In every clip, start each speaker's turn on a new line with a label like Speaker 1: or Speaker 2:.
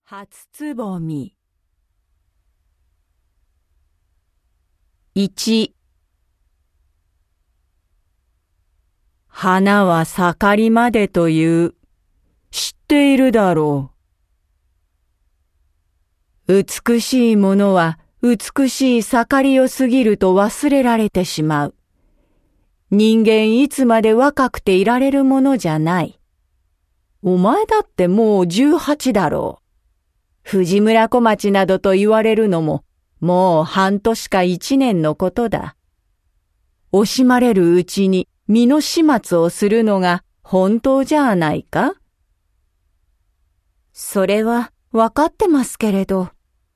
Speaker 1: 初つぼみ。1、花は盛りまでという。知っているだろう。美しいものは美しい盛りを過ぎると忘れられてしまう。人間いつまで若くていられるものじゃない。お前だってもう18だろう。藤村小町などと言われるのも、もう半年か1年のことだ。惜しまれるうちに身の始末をするのが本当じゃないか？
Speaker 2: それはわかってますけれど。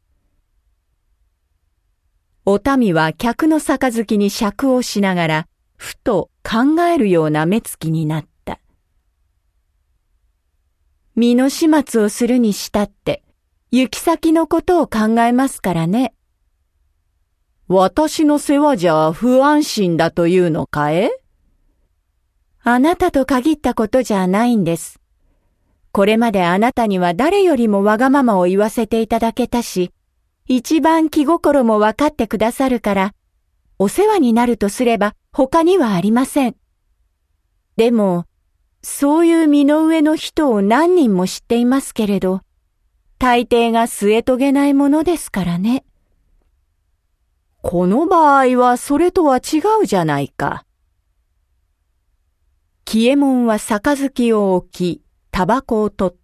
Speaker 1: お民は客の杯に酌をしながら、ふと考えるような目つきになった。
Speaker 2: 身の始末をするにしたって、行き先のことを考えますからね。
Speaker 1: 私の世話じゃ不安心だというのかえ？
Speaker 2: あなたと限ったことじゃないんです。これまであなたには誰よりもわがままを言わせていただけたし、一番気心もわかってくださるから、お世話になるとすれば他にはありません。でも、そういう身の上の人を何人も知っていますけれど、大抵が据え遂げないものですからね。
Speaker 1: この場合はそれとは違うじゃないか。
Speaker 2: 喜右衛門は杯を置き、タバコを取った。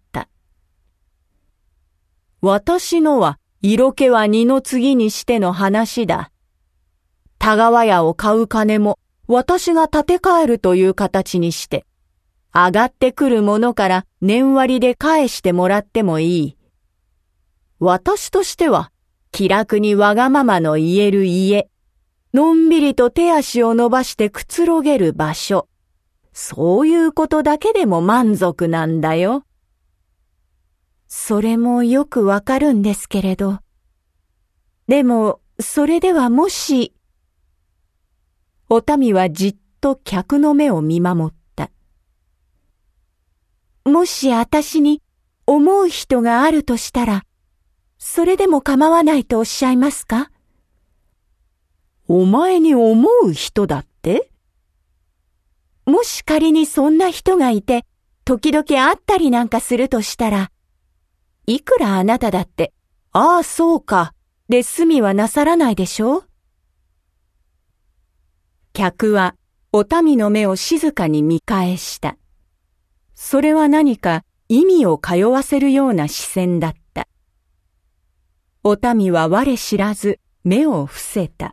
Speaker 1: 私のは色気は二の次にしての話だ。田川屋を買う金も私が立て替えるという形にして、上がってくるものから年割で返してもらってもいい。私としては気楽にわがままの言える家、のんびりと手足を伸ばしてくつろげる場所、そういうことだけでも満足なんだよ。
Speaker 2: それもよくわかるんですけれど。でも、それではもし。
Speaker 1: お民はじっと客の目を見守った。
Speaker 2: もし私に思う人があるとしたら、それでも構わないとおっしゃいますか？
Speaker 1: お前に思う人だって？
Speaker 2: もし仮にそんな人がいて、時々会ったりなんかするとしたら、いくらあなただって、ああそうか、で済みはなさらないでしょう？
Speaker 1: 客はお民の目を静かに見返した。それは何か意味を通わせるような視線だった。お民は我知らず目を伏せた。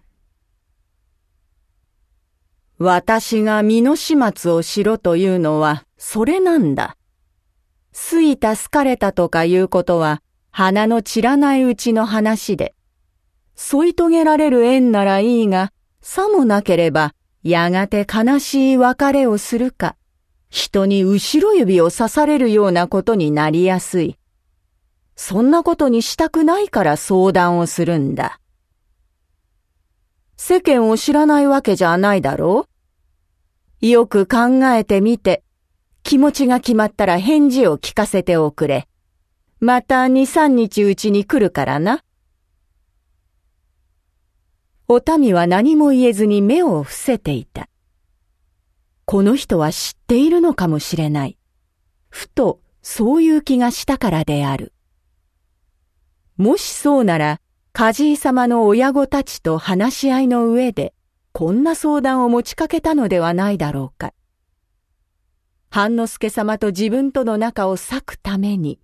Speaker 1: 私が身の始末をしろというのはそれなんだ。好いた好かれたとかいうことは花の散らないうちの話で、添い遂げられる縁ならいいが、さもなければやがて悲しい別れをするか、人に後ろ指を刺されるようなことになりやすい。そんなことにしたくないから相談をするんだ。世間を知らないわけじゃないだろう？よく考えてみて、気持ちが決まったら返事を聞かせておくれ。また2、3日うちに来るからな。お民は何も言えずに目を伏せていた。この人は知っているのかもしれない。ふとそういう気がしたからである。もしそうなら、梶井様の親御たちと話し合いの上で、こんな相談を持ちかけたのではないだろうか。半之助様と自分との仲を裂くために。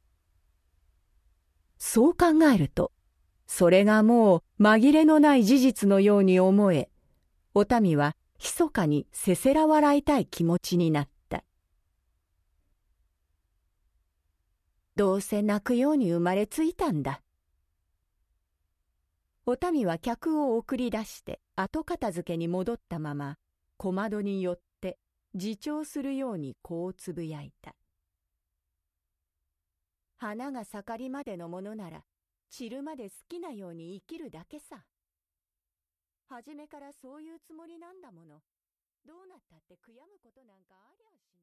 Speaker 1: そう考えると、それがもう紛れのない事実のように思え、お民は密かにせせら笑いたい気持ちになった。
Speaker 2: どうせ泣くように生まれついたんだ。
Speaker 1: お民は客を送り出して後片付けに戻ったまま、小窓に寄って自重するようにこうつぶやいた。
Speaker 2: 花が盛りまでのものなら、散るまで好きなように生きるだけさ。初めからそういうつもりなんだもの。どうなったって悔やむことなんかありゃしない。